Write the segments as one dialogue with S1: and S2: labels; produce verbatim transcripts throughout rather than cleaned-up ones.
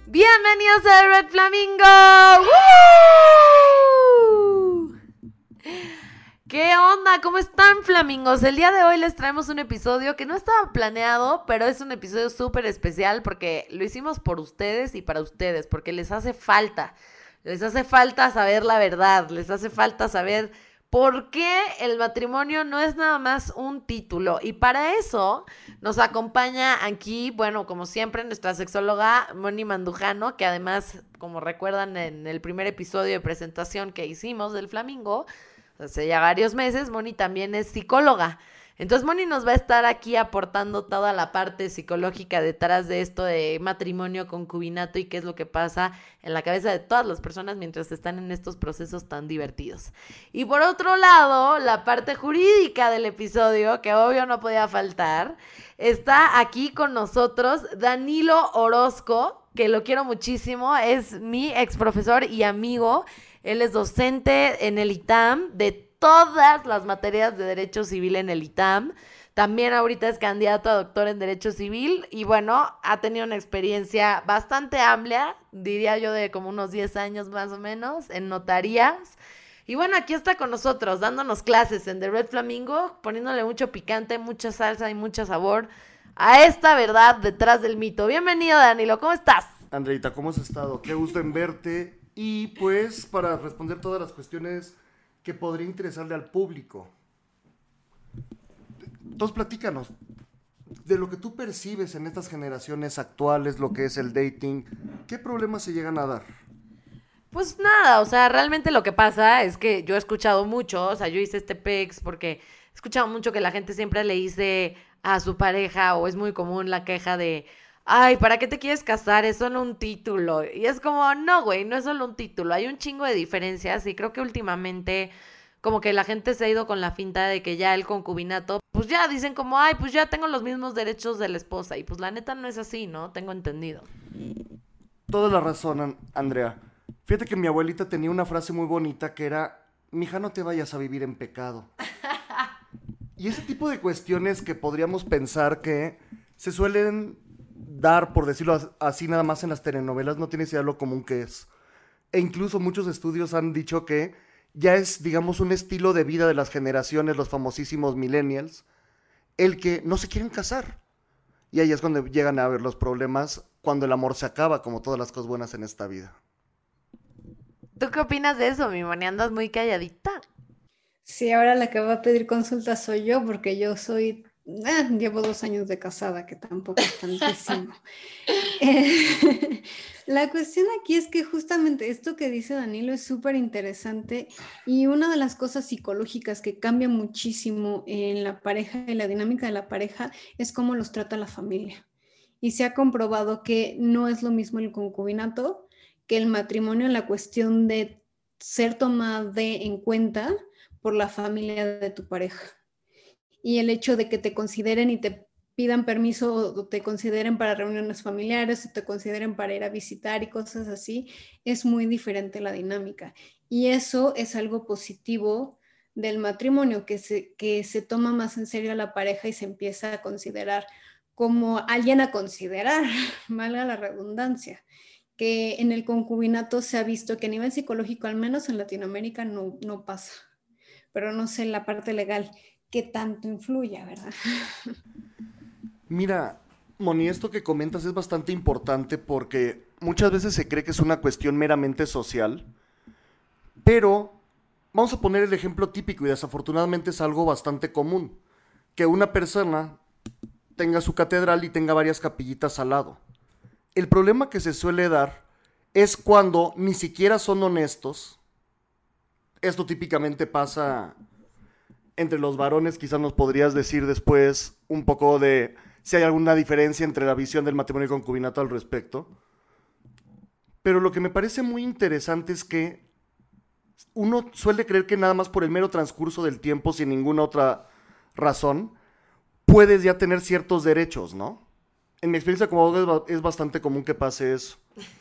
S1: Bienvenidos a Red Flamingo. ¡Woo! ¿Qué onda? ¿Cómo están, flamingos? El día de hoy les traemos un episodio que no estaba planeado, pero es un episodio súper especial porque lo hicimos por ustedes y para ustedes, porque les hace falta, les hace falta saber la verdad, les hace falta saber por qué el matrimonio no es nada más un título. Y para eso nos acompaña aquí, bueno, como siempre, nuestra sexóloga Moni Mandujano, que además, como recuerdan en el primer episodio de presentación que hicimos del Flamingo, hace ya varios meses, Moni también es psicóloga. Entonces Moni nos va a estar aquí aportando toda la parte psicológica detrás de esto de matrimonio, concubinato y qué es lo que pasa en la cabeza de todas las personas mientras están en estos procesos tan divertidos. Y por otro lado, la parte jurídica del episodio, que obvio no podía faltar, está aquí con nosotros Danilo Orozco, que lo quiero muchísimo, es mi ex profesor y amigo. Él es docente en el I T A M de todas las materias de Derecho Civil en el I T A M. También ahorita es candidato a doctor en Derecho Civil y bueno, ha tenido una experiencia bastante amplia, diría yo de como unos diez años más o menos, en notarías. Y bueno, aquí está con nosotros, dándonos clases en The Red Flamingo, poniéndole mucho picante, mucha salsa y mucho sabor a esta verdad detrás del mito. Bienvenido, Danilo, ¿cómo estás?
S2: Andreita, ¿cómo has estado? Qué gusto en verte. Y pues, para responder todas las cuestiones que podría interesarle al público. Entonces, platícanos, de lo que tú percibes en estas generaciones actuales, lo que es el dating, ¿qué problemas se llegan a dar?
S1: Pues nada, o sea, realmente lo que pasa es que yo he escuchado mucho, o sea, yo hice este P E X porque he escuchado mucho que la gente siempre le dice a su pareja, o es muy común la queja de, ay, ¿para qué te quieres casar? Es solo un título. Y es como, no, güey, no es solo un título. Hay un chingo de diferencias y creo que últimamente como que la gente se ha ido con la finta de que ya el concubinato, pues ya dicen como, ay, pues ya tengo los mismos derechos de la esposa. Y pues la neta no es así, ¿no? Tengo entendido.
S2: Toda la razón, Andrea. Fíjate que mi abuelita tenía una frase muy bonita que era, mija, no te vayas a vivir en pecado. Y ese tipo de cuestiones que podríamos pensar que se suelen dar, por decirlo así, nada más en las telenovelas, no tienes idea lo común que es. E incluso muchos estudios han dicho que ya es, digamos, un estilo de vida de las generaciones, los famosísimos millennials, el que no se quieren casar. Y ahí es cuando llegan a haber los problemas, cuando el amor se acaba, como todas las cosas buenas en esta vida.
S1: ¿Tú qué opinas de eso, mi Moni? Andas muy calladita.
S3: Sí, ahora la que va a pedir consulta soy yo, porque yo soy, eh, llevo dos años de casada, que tampoco es tantísimo. eh, la cuestión aquí es que justamente esto que dice Danilo es súper interesante y una de las cosas psicológicas que cambia muchísimo en la pareja y la dinámica de la pareja es cómo los trata la familia. Y se ha comprobado que no es lo mismo el concubinato que el matrimonio en la cuestión de ser tomado en cuenta por la familia de tu pareja. Y el hecho de que te consideren y te pidan permiso o te consideren para reuniones familiares o te consideren para ir a visitar y cosas así, es muy diferente la dinámica. Y eso es algo positivo del matrimonio, que se, que se toma más en serio a la pareja y se empieza a considerar como alguien a considerar, valga la redundancia. Que en el concubinato se ha visto que a nivel psicológico, al menos en Latinoamérica, no, no pasa. Pero no sé en la parte legal qué tanto influye, ¿verdad?
S2: Mira, Moni, esto que comentas es bastante importante porque muchas veces se cree que es una cuestión meramente social, pero vamos a poner el ejemplo típico y desafortunadamente es algo bastante común, que una persona tenga su catedral y tenga varias capillitas al lado. El problema que se suele dar es cuando ni siquiera son honestos. Esto típicamente pasa entre los varones, quizás nos podrías decir después un poco de si hay alguna diferencia entre la visión del matrimonio y concubinato al respecto. Pero lo que me parece muy interesante es que uno suele creer que nada más por el mero transcurso del tiempo, sin ninguna otra razón, puedes ya tener ciertos derechos, ¿no? En mi experiencia como abogado es bastante común que pase eso.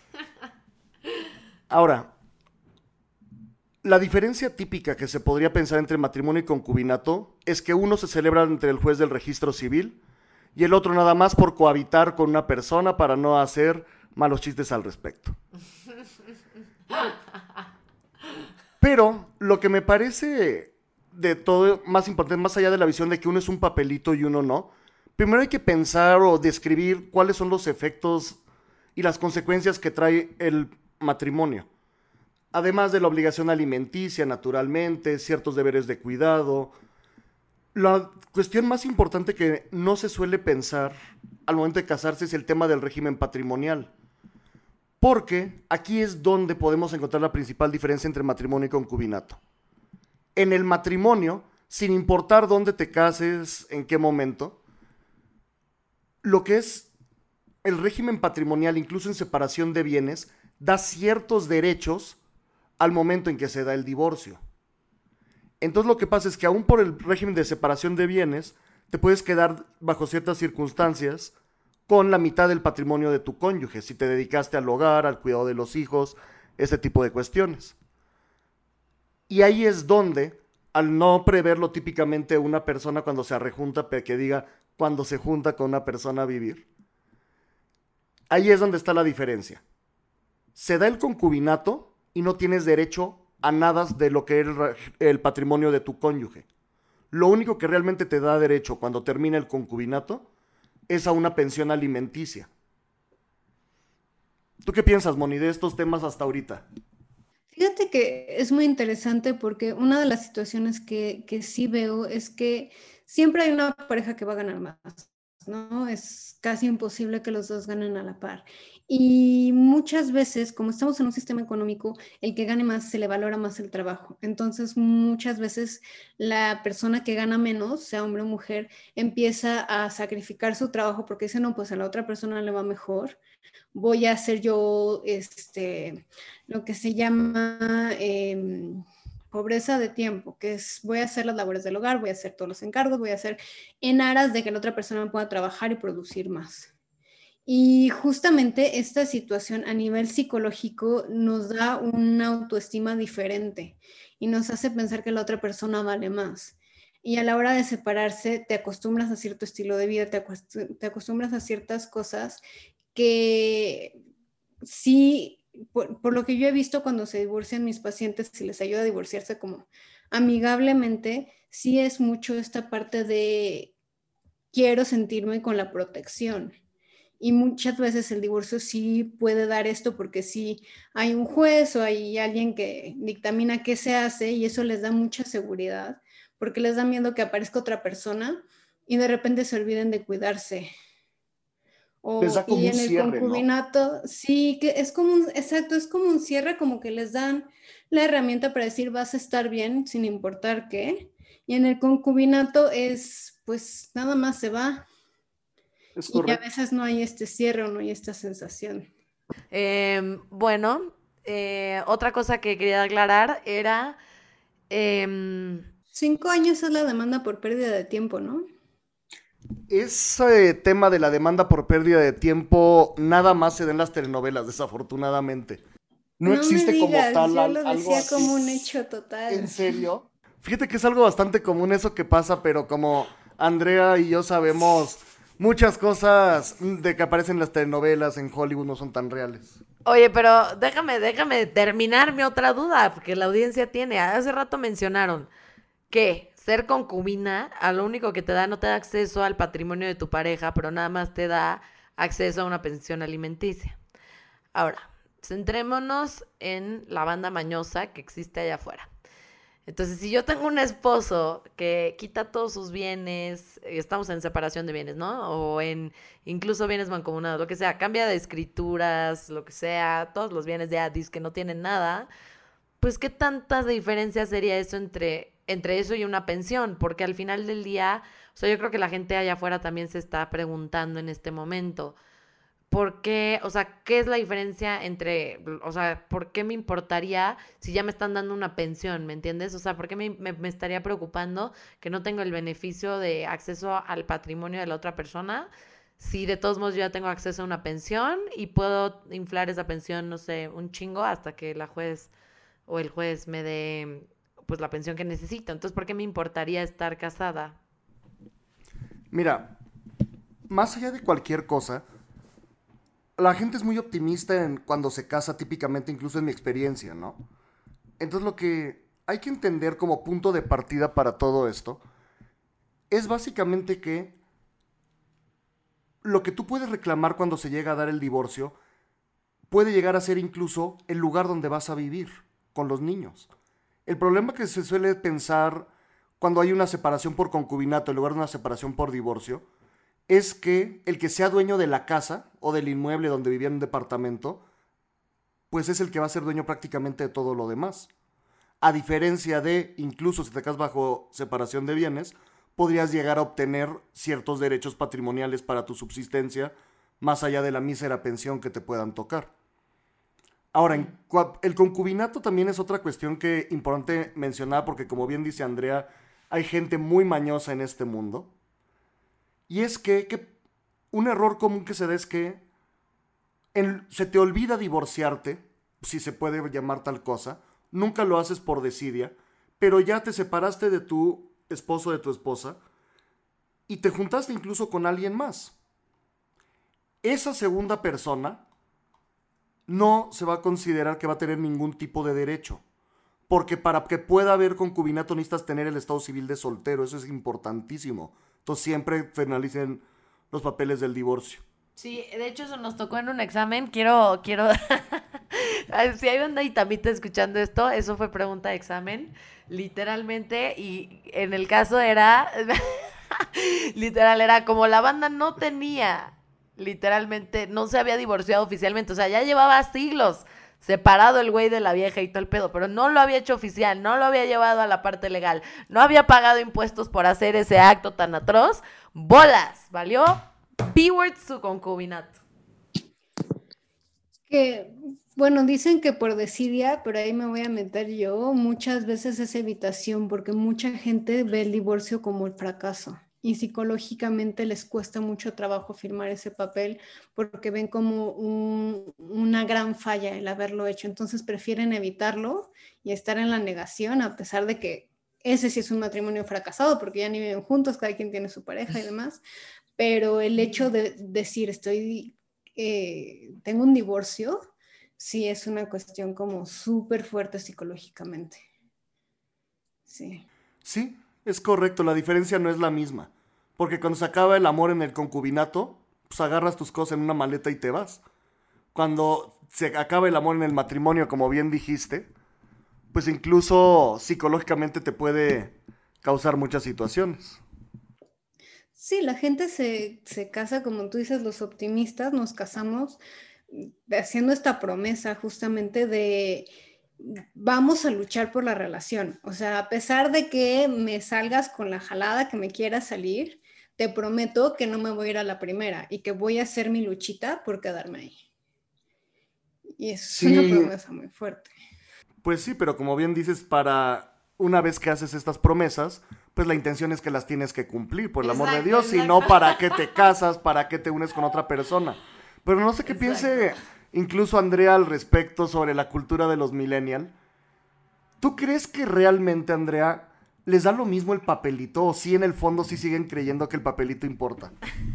S2: Ahora, la diferencia típica que se podría pensar entre matrimonio y concubinato es que uno se celebra entre el juez del registro civil y el otro nada más por cohabitar con una persona para no hacer malos chistes al respecto. Pero lo que me parece de todo más importante, más allá de la visión de que uno es un papelito y uno no, primero hay que pensar o describir cuáles son los efectos y las consecuencias que trae el matrimonio. Además de la obligación alimenticia, naturalmente, ciertos deberes de cuidado. La cuestión más importante que no se suele pensar al momento de casarse es el tema del régimen patrimonial. Porque aquí es donde podemos encontrar la principal diferencia entre matrimonio y concubinato. En el matrimonio, sin importar dónde te cases, en qué momento, lo que es el régimen patrimonial, incluso en separación de bienes, da ciertos derechos al momento en que se da el divorcio. Entonces lo que pasa es que aún por el régimen de separación de bienes, te puedes quedar bajo ciertas circunstancias con la mitad del patrimonio de tu cónyuge, si te dedicaste al hogar, al cuidado de los hijos, ese tipo de cuestiones. Y ahí es donde, al no preverlo típicamente una persona cuando se arrejunta, que diga cuando se junta con una persona a vivir, ahí es donde está la diferencia. Se da el concubinato y no tienes derecho a nada de lo que es el patrimonio de tu cónyuge. Lo único que realmente te da derecho cuando termina el concubinato es a una pensión alimenticia. ¿Tú qué piensas, Moni, de estos temas hasta ahorita?
S3: Fíjate que es muy interesante porque una de las situaciones que, que sí veo es que siempre hay una pareja que va a ganar más, ¿no? Es casi imposible que los dos ganen a la par. Y muchas veces, como estamos en un sistema económico, el que gane más se le valora más el trabajo. Entonces, muchas veces la persona que gana menos, sea hombre o mujer, empieza a sacrificar su trabajo porque dice, no, pues a la otra persona le va mejor. Voy a hacer yo este, lo que se llama eh, pobreza de tiempo, que es voy a hacer las labores del hogar, voy a hacer todos los encargos, voy a hacer en aras de que la otra persona pueda trabajar y producir más. Y justamente esta situación a nivel psicológico nos da una autoestima diferente y nos hace pensar que la otra persona vale más. Y a la hora de separarse te acostumbras a cierto estilo de vida, te, acost- te acostumbras a ciertas cosas que sí, por, por lo que yo he visto cuando se divorcian mis pacientes, si les ayuda a divorciarse como amigablemente, sí es mucho esta parte de quiero sentirme con la protección. Y muchas veces el divorcio sí puede dar esto porque sí hay un juez o hay alguien que dictamina qué se hace y eso les da mucha seguridad porque les da miedo que aparezca otra persona y de repente se olviden de cuidarse.
S2: Les
S3: O,
S2: da como
S3: y
S2: un
S3: en el
S2: cierre, ¿no?
S3: concubinato, sí, que es como un, exacto, es como un cierre, como que les dan la herramienta para decir vas a estar bien sin importar qué. Y en el concubinato es, pues nada más se va.
S2: Es
S3: Y a
S2: correcto.
S3: veces no hay este cierre o no hay esta sensación.
S1: Eh, bueno, eh, otra cosa que quería aclarar era... em,
S3: Cinco años es la demanda por pérdida de tiempo, ¿no?
S2: Ese tema de la demanda por pérdida de tiempo nada más se da en las telenovelas, desafortunadamente. No
S3: No me
S2: existe como
S3: digas,
S2: tal
S3: yo
S2: al-
S3: lo
S2: algo
S3: decía
S2: así.
S3: como un hecho
S2: ¿En
S3: total.
S2: serio? Fíjate que es algo bastante común eso que pasa, pero como Andrea y yo sabemos, muchas cosas de que aparecen en las telenovelas en Hollywood no son tan reales.
S1: Oye, pero déjame, déjame terminar mi otra duda, porque la audiencia tiene. Hace rato mencionaron que ser concubina, a lo único que te da, no te da acceso al patrimonio de tu pareja, pero nada más te da acceso a una pensión alimenticia. Ahora, centrémonos en la banda mañosa que existe allá afuera. Entonces, si yo tengo un esposo que quita todos sus bienes, estamos en separación de bienes, ¿no? O en incluso bienes mancomunados, lo que sea, cambia de escrituras, lo que sea, todos los bienes de Addis que no tienen nada, pues qué tanta diferencia sería eso entre, entre eso y una pensión, porque al final del día, o sea, yo creo que la gente allá afuera también se está preguntando en este momento, ¿por qué? O sea, ¿qué es la diferencia entre, o sea, ¿por qué me importaría si ya me están dando una pensión? ¿Me entiendes? O sea, ¿por qué me, me, me estaría preocupando que no tengo el beneficio de acceso al patrimonio de la otra persona? Si de todos modos yo ya tengo acceso a una pensión y puedo inflar esa pensión, no sé, un chingo hasta que la juez o el juez me dé pues la pensión que necesito. Entonces, ¿por qué me importaría estar casada?
S2: Mira, más allá de cualquier cosa, la gente es muy optimista en cuando se casa, típicamente, incluso en mi experiencia, ¿no? Entonces lo que hay que entender como punto de partida para todo esto es básicamente que lo que tú puedes reclamar cuando se llega a dar el divorcio puede llegar a ser incluso el lugar donde vas a vivir con los niños. El problema que se suele pensar cuando hay una separación por concubinato en lugar de una separación por divorcio es que el que sea dueño de la casa o del inmueble donde vivía en un departamento, pues es el que va a ser dueño prácticamente de todo lo demás. A diferencia de, incluso si te casas bajo separación de bienes, podrías llegar a obtener ciertos derechos patrimoniales para tu subsistencia, más allá de la mísera pensión que te puedan tocar. Ahora, en, el concubinato también es otra cuestión que es importante mencionar, porque como bien dice Andrea, hay gente muy mañosa en este mundo. Y es que, que un error común que se da es que en, se te olvida divorciarte, si se puede llamar tal cosa, nunca lo haces por desidia, pero ya te separaste de tu esposo o de tu esposa y te juntaste incluso con alguien más. Esa segunda persona no se va a considerar que va a tener ningún tipo de derecho, porque para que pueda haber concubinato necesitas tener el estado civil de soltero, eso es importantísimo. Entonces siempre finalicen los papeles del divorcio.
S1: Sí, de hecho eso nos tocó en un examen. Quiero, quiero, si hay banda y también está escuchando esto, eso fue pregunta de examen, literalmente, y en el caso era, literal, era como la banda no tenía, literalmente, no se había divorciado oficialmente, o sea, ya llevaba siglos separado el güey de la vieja y todo el pedo, pero no lo había hecho oficial, no lo había llevado a la parte legal, no había pagado impuestos por hacer ese acto tan atroz. ¡Bolas! ¿Valió? P-word su concubinato.
S3: Que, bueno, dicen que por desidia, pero ahí me voy a meter yo, muchas veces es evitación, porque mucha gente ve el divorcio como el fracaso. Y psicológicamente les cuesta mucho trabajo firmar ese papel porque ven como un, una gran falla el haberlo hecho. Entonces prefieren evitarlo y estar en la negación, a pesar de que ese sí es un matrimonio fracasado porque ya ni viven juntos, cada quien tiene su pareja y demás. Pero el hecho de decir estoy, eh, tengo un divorcio, sí es una cuestión como súper fuerte psicológicamente. Sí.
S2: Sí, es correcto, la diferencia no es la misma. Porque cuando se acaba el amor en el concubinato, pues agarras tus cosas en una maleta y te vas. Cuando se acaba el amor en el matrimonio, como bien dijiste, pues incluso psicológicamente te puede causar muchas situaciones.
S3: Sí, la gente se, se casa, como tú dices, los optimistas nos casamos haciendo esta promesa justamente de vamos a luchar por la relación. O sea, a pesar de que me salgas con la jalada que me quieras salir, te prometo que no me voy a ir a la primera y que voy a hacer mi luchita por quedarme ahí. Y eso
S2: Sí,
S3: es una promesa muy fuerte.
S2: Pues sí, pero como bien dices, para una vez que haces estas promesas, pues la intención es que las tienes que cumplir, por el amor de Dios, y no para qué te casas, para qué te unes con otra persona. Pero no sé qué
S1: Exacto.
S2: piense incluso Andrea al respecto sobre la cultura de los millennials. ¿Tú crees que realmente, Andrea, les da lo mismo el papelito o si en el fondo sí siguen creyendo que el papelito importa?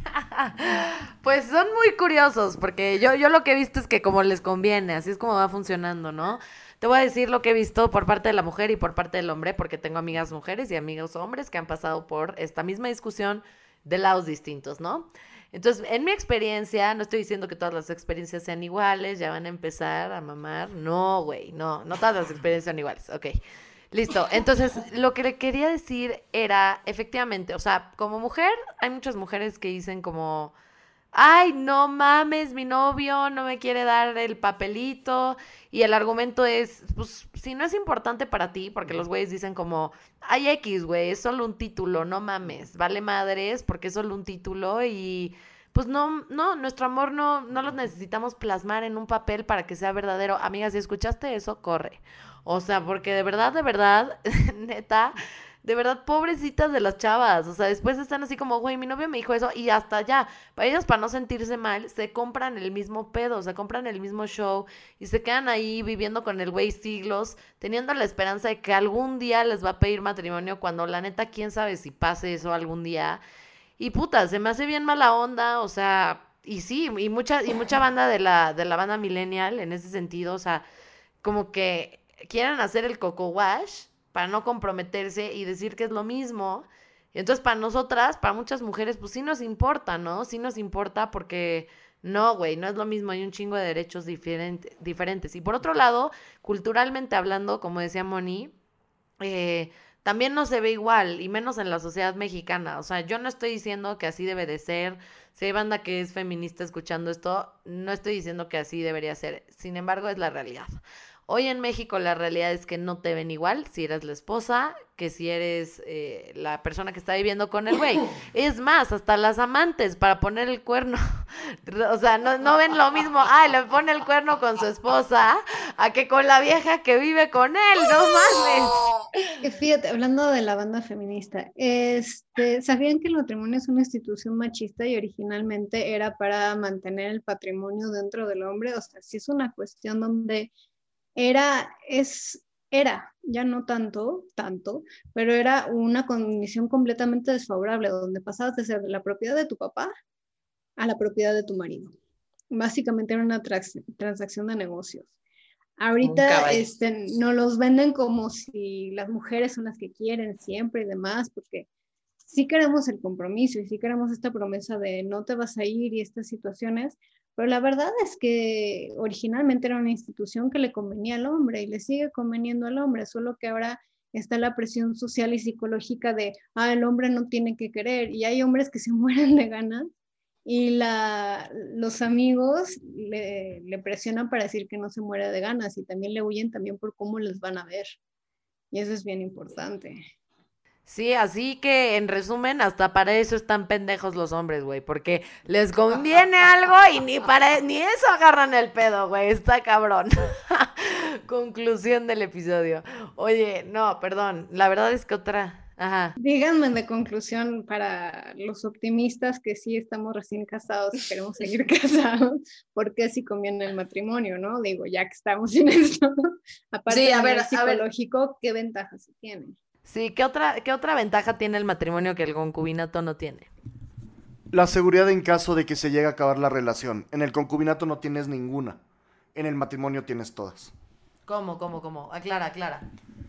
S1: Pues son muy curiosos, porque yo, yo lo que he visto es que como les conviene, así es como va funcionando, ¿no? Te voy a decir lo que he visto por parte de la mujer y por parte del hombre, porque tengo amigas mujeres y amigos hombres que han pasado por esta misma discusión de lados distintos, ¿no? Entonces, en mi experiencia, no estoy diciendo que todas las experiencias sean iguales, ya van a empezar a mamar. No, güey, no, no todas las experiencias son iguales, ok. Listo, entonces lo que le quería decir era, efectivamente, o sea, como mujer, hay muchas mujeres que dicen como, ay, no mames, mi novio no me quiere dar el papelito, y el argumento es, pues, si no es importante para ti, porque los güeyes dicen como, ay, X, güey, es solo un título, no mames, vale madres, porque es solo un título, y pues no, no, nuestro amor no, no lo necesitamos plasmar en un papel para que sea verdadero. Amigas, si escuchaste eso, corre. O sea, porque de verdad, de verdad, neta, de verdad, pobrecitas de las chavas. O sea, después están así como, güey, mi novio me dijo eso y hasta ya. Para ellas, para no sentirse mal, se compran el mismo pedo, se compran el mismo show y se quedan ahí viviendo con el güey siglos, teniendo la esperanza de que algún día les va a pedir matrimonio cuando la neta, quién sabe si pase eso algún día. Y puta, se me hace bien mala onda, o sea, y sí, y mucha, y mucha banda de la, de la banda millennial en ese sentido, o sea, como que quieren hacer el coco wash para no comprometerse y decir que es lo mismo. Y entonces para nosotras, para muchas mujeres, pues sí nos importa, ¿no? Sí nos importa porque no, güey, no es lo mismo, hay un chingo de derechos diferente, diferentes. Y por otro lado, culturalmente hablando, como decía Moni, eh, también no se ve igual, y menos en la sociedad mexicana. O sea, yo no estoy diciendo que así debe de ser. Si hay banda que es feminista escuchando esto, no estoy diciendo que así debería ser. Sin embargo, es la realidad. Hoy en México la realidad es que no te ven igual si eres la esposa que si eres eh, la persona que está viviendo con el güey. Es más, hasta las amantes para poner el cuerno. O sea, no, no ven lo mismo. Ay, le pone el cuerno con su esposa a que con la vieja que vive con él. No mames.
S3: Fíjate, hablando de la banda feminista, este, ¿sabían que el matrimonio es una institución machista y originalmente era para mantener el patrimonio dentro del hombre? O sea, sí es una cuestión donde era, es, era, ya no tanto, tanto, pero era una condición completamente desfavorable, donde pasabas de ser de la propiedad de tu papá a la propiedad de tu marido. Básicamente era una trans- transacción de negocios. Ahorita este, nos los venden como si las mujeres son las que quieren siempre y demás, porque sí queremos el compromiso y sí queremos esta promesa de no te vas a ir y estas situaciones, pero la verdad es que originalmente era una institución que le convenía al hombre y le sigue conveniendo al hombre, solo que ahora está la presión social y psicológica de, ah, el hombre no tiene que querer, y hay hombres que se mueren de ganas y la, los amigos le, le presionan para decir que no se muere de ganas y también le huyen también por cómo les van a ver. Y eso es bien importante.
S1: Sí, así que en resumen, hasta para eso están pendejos los hombres, güey, porque les conviene algo y ni para ni eso agarran el pedo, güey, está cabrón. Conclusión del episodio. Oye, no, perdón, la verdad es que otra, ajá.
S3: Díganme de conclusión para los optimistas que sí estamos recién casados y queremos seguir casados, ¿por qué sí conviene el matrimonio, no? Digo, ya que estamos en esto, aparte
S1: Sí, a
S3: del
S1: ver,
S3: nivel
S1: a ver.
S3: psicológico, ¿qué ventajas se tienen?
S1: Sí, ¿qué otra, qué otra ventaja tiene el matrimonio que el concubinato no tiene?
S2: La seguridad en caso de que se llegue a acabar la relación. En el concubinato no tienes ninguna. En el matrimonio tienes todas.
S1: ¿Cómo, cómo, cómo? Aclara, aclara.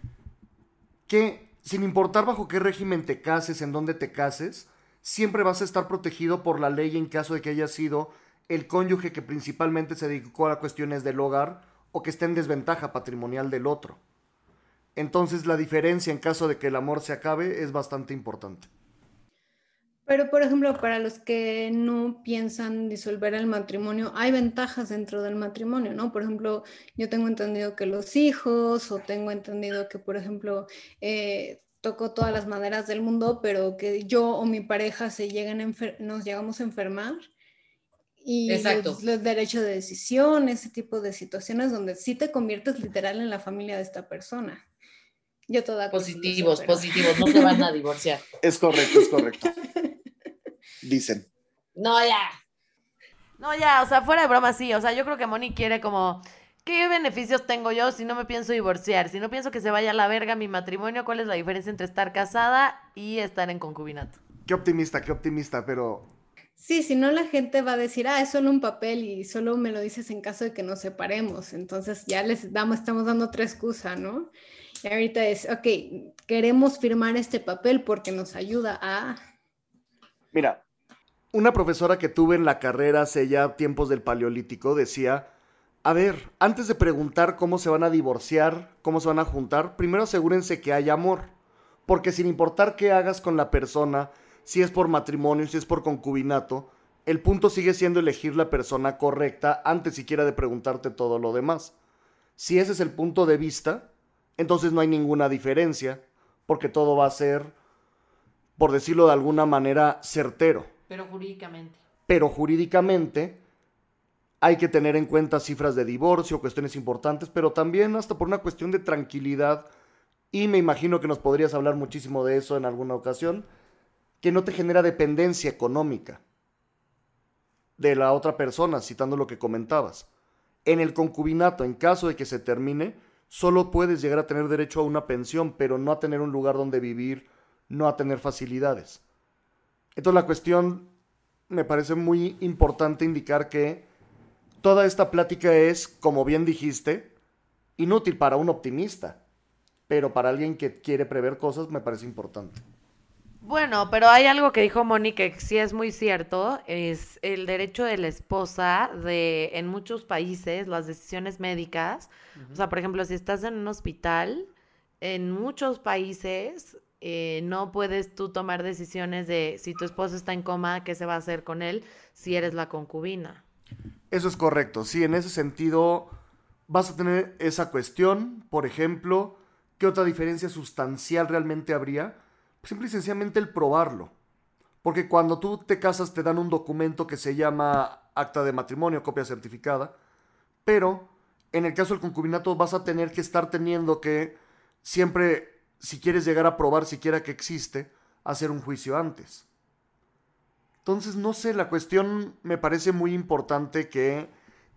S2: Que sin importar bajo qué régimen te cases, en dónde te cases, siempre vas a estar protegido por la ley en caso de que haya sido el cónyuge que principalmente se dedicó a cuestiones del hogar o que esté en desventaja patrimonial del otro. Entonces la diferencia en caso de que el amor se acabe es bastante importante.
S3: Pero, por ejemplo, para los que no piensan disolver el matrimonio, hay ventajas dentro del matrimonio, ¿no? Por ejemplo, yo tengo entendido que los hijos, o tengo entendido que, por ejemplo, eh, toco todas las maderas del mundo, pero que yo o mi pareja se lleguen a enfer- nos llegamos a enfermar. Y los, los derechos de decisión, ese tipo de situaciones donde sí te conviertes literal en la familia de esta persona. Yo toda
S1: Positivos,
S3: pero...
S1: positivos, no se van a divorciar.
S2: Es correcto, es correcto. Dicen.
S1: No, ya. No, ya, o sea, fuera de broma, sí. O sea, yo creo que Moni quiere como, ¿qué beneficios tengo yo si no me pienso divorciar? Si no pienso que se vaya a la verga mi matrimonio, ¿cuál es la diferencia entre estar casada y estar en concubinato?
S2: Qué optimista, qué optimista, pero...
S3: Sí, si no la gente va a decir, ah, es solo un papel y solo me lo dices en caso de que nos separemos. Entonces ya les damos, estamos dando otra excusa, ¿no? Y ahorita es, ok, queremos firmar este papel porque nos ayuda a...
S2: Mira, una profesora que tuve en la carrera hace ya tiempos del Paleolítico decía, a ver, antes de preguntar cómo se van a divorciar, cómo se van a juntar, primero asegúrense que hay amor. Porque sin importar qué hagas con la persona, si es por matrimonio, si es por concubinato, el punto sigue siendo elegir la persona correcta antes siquiera de preguntarte todo lo demás. Si ese es el punto de vista, entonces no hay ninguna diferencia, porque todo va a ser, por decirlo de alguna manera, certero.
S1: Pero jurídicamente.
S2: Pero jurídicamente hay que tener en cuenta cifras de divorcio, cuestiones importantes, pero también hasta por una cuestión de tranquilidad, y me imagino que nos podrías hablar muchísimo de eso en alguna ocasión, que no te genera dependencia económica de la otra persona, citando lo que comentabas. En el concubinato, en caso de que se termine, solo puedes llegar a tener derecho a una pensión, pero no a tener un lugar donde vivir, no a tener facilidades. Entonces la cuestión me parece muy importante indicar que toda esta plática es, como bien dijiste, inútil para un optimista, pero para alguien que quiere prever cosas me parece importante.
S1: Bueno, pero hay algo que dijo Moni que sí es muy cierto, es el derecho de la esposa de, en muchos países, las decisiones médicas, o sea, por ejemplo, si estás en un hospital, en muchos países eh, no puedes tú tomar decisiones de si tu esposo está en coma, qué se va a hacer con él, si eres la concubina.
S2: Eso es correcto, sí, en ese sentido vas a tener esa cuestión, por ejemplo, ¿qué otra diferencia sustancial realmente habría? Simple y sencillamente el probarlo. Porque cuando tú te casas te dan un documento que se llama acta de matrimonio, copia certificada, pero en el caso del concubinato vas a tener que estar teniendo que siempre, si quieres llegar a probar siquiera que existe, hacer un juicio antes. Entonces, no sé, la cuestión me parece muy importante que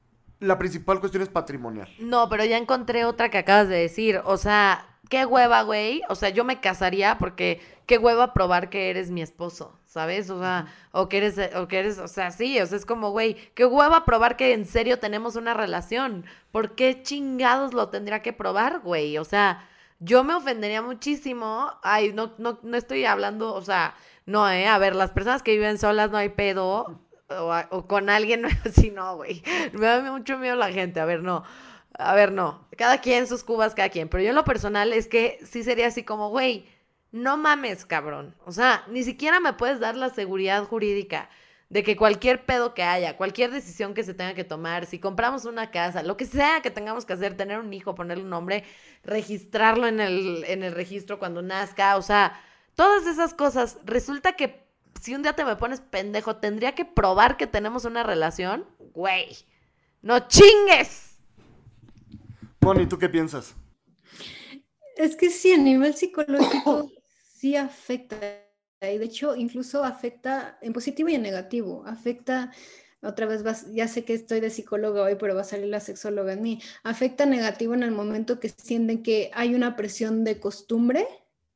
S2: la principal cuestión es patrimonial.
S1: No, pero ya encontré otra que acabas de decir. O sea, qué hueva, güey. O sea, yo me casaría porque qué hueva probar que eres mi esposo, ¿sabes? O sea, o que eres, o que eres, o sea, sí, o sea, es como, güey, qué hueva probar que en serio tenemos una relación. ¿Por qué chingados lo tendría que probar, güey? O sea, yo me ofendería muchísimo. Ay, no, no, no estoy hablando, o sea, no, eh. A ver, las personas que viven solas no hay pedo. O, a- o con alguien así, no, güey. Me da mucho miedo la gente. A ver, no. A ver, no. Cada quien sus cubas, cada quien. Pero yo en lo personal es que sí sería así como, güey, no mames, cabrón. O sea, ni siquiera me puedes dar la seguridad jurídica de que cualquier pedo que haya, cualquier decisión que se tenga que tomar, si compramos una casa, lo que sea que tengamos que hacer, tener un hijo, ponerle un nombre, registrarlo en el, en el registro cuando nazca, o sea, todas esas cosas, resulta que si un día te me pones pendejo, tendría que probar que tenemos una relación, güey, no chingues.
S2: Moni, ¿tú qué piensas?
S3: Es que sí, a nivel psicológico sí afecta. Y de hecho, incluso afecta en positivo y en negativo. Afecta, otra vez, vas, ya sé que estoy de psicóloga hoy, pero va a salir la sexóloga en mí. Afecta negativo en el momento que sienten que hay una presión de costumbre,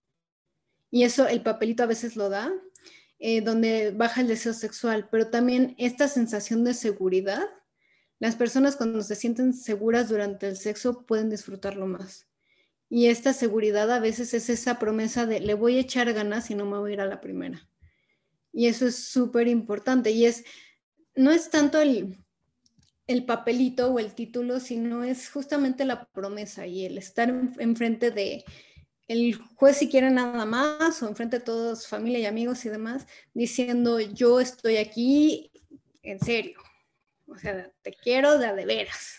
S3: y eso el papelito a veces lo da, eh, donde baja el deseo sexual, pero también esta sensación de seguridad. Las personas cuando se sienten seguras durante el sexo pueden disfrutarlo más. Y esta seguridad a veces es esa promesa de le voy a echar ganas y no me voy a ir a la primera. Y eso es súper importante. Y es, no es tanto el, el papelito o el título, sino es justamente la promesa y el estar enfrente de el juez si quiere nada más o enfrente de todos, familia y amigos y demás, diciendo yo estoy aquí en serio. O sea, te quiero de a de veras.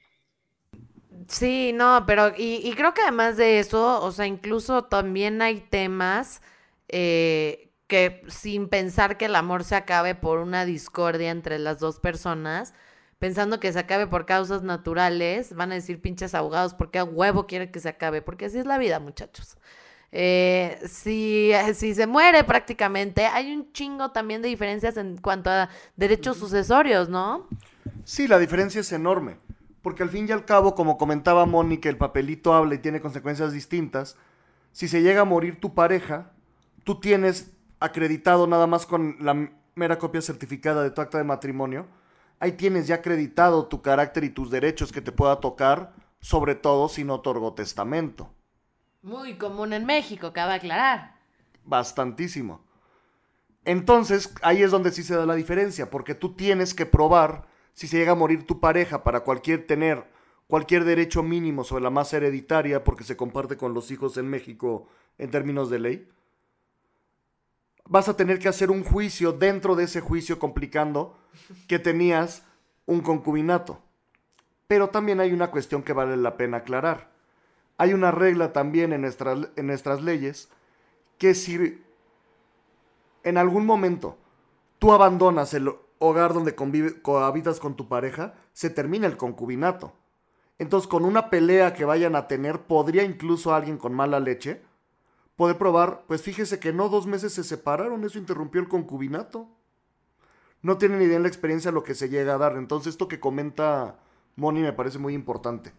S1: Sí, no, pero y, y creo que además de eso, o sea, incluso también hay temas eh, que sin pensar que el amor se acabe por una discordia entre las dos personas, pensando que se acabe por causas naturales, van a decir pinches abogados, ¿por qué a huevo quiere que se acabe? Porque así es la vida, muchachos. Eh, si, si se muere prácticamente, hay un chingo también de diferencias en cuanto a derechos sucesorios, ¿no?
S2: Sí, la diferencia es enorme, porque al fin y al cabo, como comentaba Moni, que el papelito habla y tiene consecuencias distintas, si se llega a morir tu pareja, tú tienes acreditado nada más con la mera copia certificada de tu acta de matrimonio, ahí tienes ya acreditado tu carácter y tus derechos que te pueda tocar, sobre todo si no otorgó testamento.
S1: Muy común en México, cabe aclarar.
S2: Bastantísimo. Entonces, ahí es donde sí se da la diferencia, porque tú tienes que probar si se llega a morir tu pareja para cualquier tener cualquier derecho mínimo sobre la masa hereditaria, porque se comparte con los hijos en México en términos de ley. Vas a tener que hacer un juicio dentro de ese juicio complicando que tenías un concubinato. Pero también hay una cuestión que vale la pena aclarar. Hay una regla también en nuestras, en nuestras leyes que si en algún momento tú abandonas el hogar donde convive, cohabitas con tu pareja, se termina el concubinato. Entonces, con una pelea que vayan a tener, podría incluso alguien con mala leche poder probar, pues fíjese que no, dos meses se separaron, eso interrumpió el concubinato. No tienen ni idea en la experiencia lo que se llega a dar. Entonces, esto que comenta Moni me parece muy importante.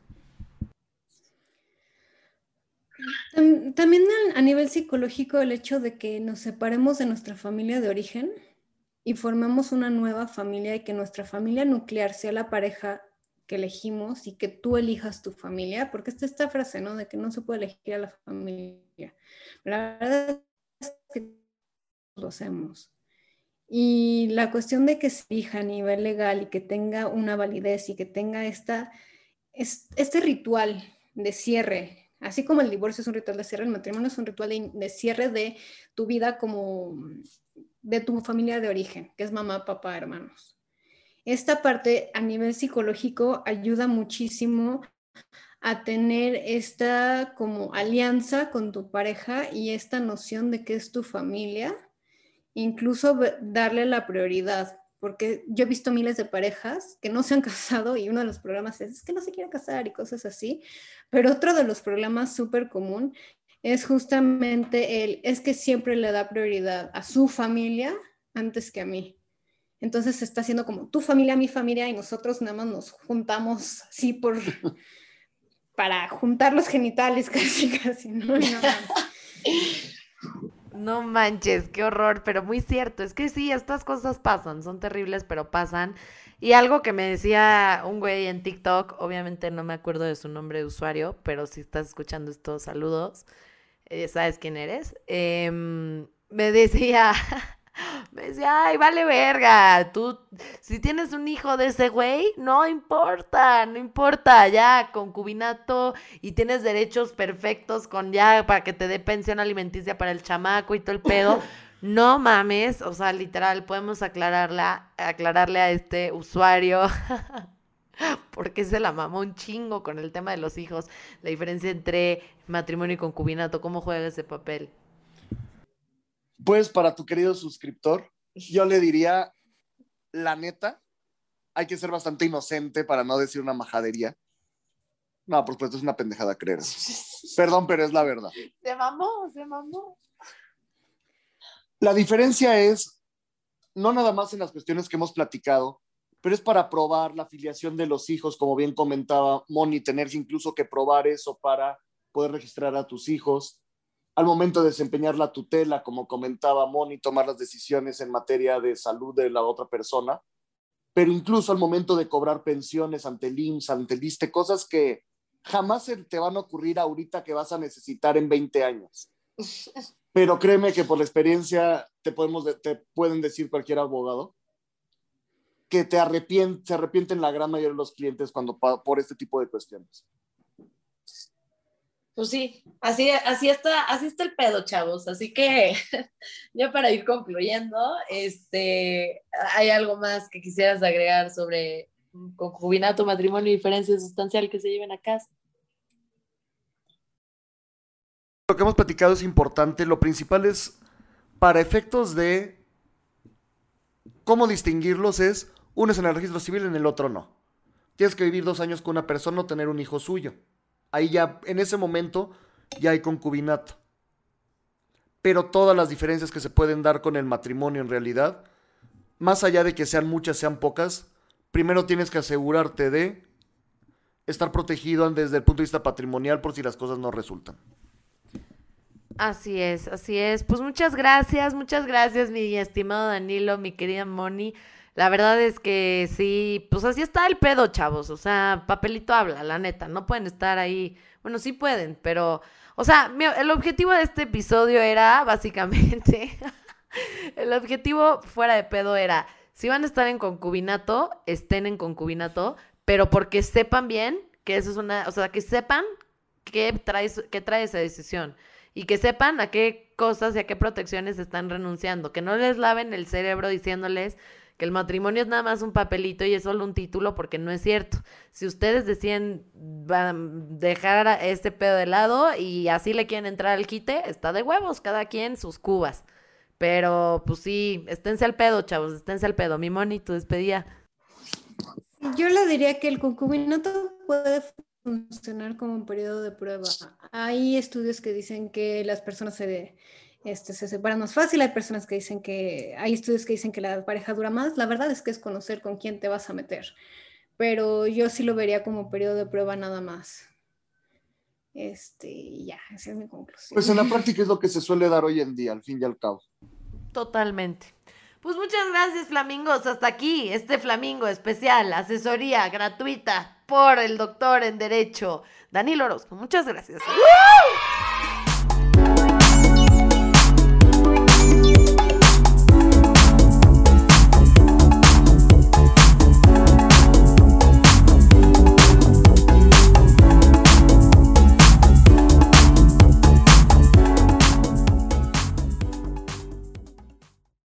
S3: También a nivel psicológico el hecho de que nos separemos de nuestra familia de origen y formemos una nueva familia y que nuestra familia nuclear sea la pareja que elegimos y que tú elijas tu familia, porque está esta frase, ¿no? De que no se puede elegir a la familia. La verdad es que lo hacemos. Y la cuestión de que se elija a nivel legal y que tenga una validez y que tenga esta, este ritual de cierre, así como el divorcio es un ritual de cierre, el matrimonio es un ritual de, de cierre de tu vida como de tu familia de origen, que es mamá, papá, hermanos. Esta parte a nivel psicológico ayuda muchísimo a tener esta como alianza con tu pareja y esta noción de que es tu familia, incluso darle la prioridad, porque yo he visto miles de parejas que no se han casado y uno de los problemas es, es que no se quiere casar y cosas así, pero otro de los problemas súper común es justamente el, es que siempre le da prioridad a su familia antes que a mí. Entonces se está haciendo como tu familia, mi familia, y nosotros nada más nos juntamos así por, para juntar los genitales casi, casi, ¿no? Y nada más.
S1: No manches, qué horror, pero muy cierto. Es que sí, estas cosas pasan, son terribles, pero pasan. Y algo que me decía un güey en TikTok, obviamente no me acuerdo de su nombre de usuario, pero si estás escuchando estos saludos, eh, sabes quién eres. Eh, me decía, me decía, ay, vale verga, tú, si tienes un hijo de ese güey, no importa, no importa, ya, concubinato y tienes derechos perfectos con ya, para que te dé pensión alimenticia para el chamaco y todo el pedo, no mames, o sea, literal, podemos aclararla, aclararle a este usuario, porque se la mamó un chingo con el tema de los hijos, la diferencia entre matrimonio y concubinato, cómo juega ese papel.
S2: Pues para tu querido suscriptor, yo le diría, la neta, hay que ser bastante inocente para no decir una majadería. No, por supuesto es una pendejada creer. Perdón, pero es la verdad.
S1: Se mamó, se mamó.
S2: La diferencia es, no nada más en las cuestiones que hemos platicado, pero es para probar la filiación de los hijos, como bien comentaba Moni, tener incluso que probar eso para poder registrar a tus hijos. Al momento de desempeñar la tutela, como comentaba Moni, tomar las decisiones en materia de salud de la otra persona, pero incluso al momento de cobrar pensiones ante el I M S S, ante el ISSSTE, cosas que jamás se te van a ocurrir ahorita que vas a necesitar en veinte años. Pero créeme que por la experiencia te, podemos, te pueden decir cualquier abogado que te arrepienten, se arrepienten la gran mayoría de los clientes cuando, por este tipo de cuestiones.
S1: Pues sí, así, así, está, así está el pedo, chavos. Así que ya para ir concluyendo, este, ¿hay algo más que quisieras agregar sobre concubinato, matrimonio y diferencia sustancial que se lleven a casa?
S2: Lo que hemos platicado es importante. Lo principal es, para efectos de cómo distinguirlos, es uno es en el registro civil, en el otro no. Tienes que vivir dos años con una persona o tener un hijo suyo. Ahí ya, en ese momento, ya hay concubinato. Pero todas las diferencias que se pueden dar con el matrimonio en realidad, más allá de que sean muchas, sean pocas, primero tienes que asegurarte de estar protegido desde el punto de vista patrimonial por si las cosas no resultan.
S1: Así es, así es. Pues muchas gracias, muchas gracias, mi estimado Danilo, mi querida Moni. La verdad es que sí, pues así está el pedo, chavos. O sea, papelito habla, la neta. No pueden estar ahí. Bueno, sí pueden, pero... O sea, mi, el objetivo de este episodio era, básicamente... el objetivo fuera de pedo era... Si van a estar en concubinato, estén en concubinato, pero porque sepan bien que eso es una... O sea, que sepan qué trae, qué trae esa decisión. Y que sepan a qué cosas y a qué protecciones están renunciando. Que no les laven el cerebro diciéndoles... que el matrimonio es nada más un papelito y es solo un título, porque no es cierto. Si ustedes deciden dejar a este pedo de lado y así le quieren entrar al quite, está de huevos, cada quien sus cubas. Pero, pues sí, esténse al pedo, chavos, esténse al pedo. Mi Moni, tu despedida.
S3: Yo le diría que el concubinato puede funcionar como un periodo de prueba. Hay estudios que dicen que las personas se... Este, se separan más fácil, hay personas que dicen que, hay estudios que dicen que la pareja dura más, la verdad es que es conocer con quién te vas a meter, pero yo sí lo vería como periodo de prueba nada más. Este, ya, esa es mi conclusión.
S2: Pues en la práctica es lo que se suele dar hoy en día, al fin y al cabo.
S1: Totalmente. Pues muchas gracias, flamingos. Hasta aquí, este flamingo especial, asesoría gratuita por el doctor en Derecho, Danilo Orozco. Muchas gracias. ¡Woo!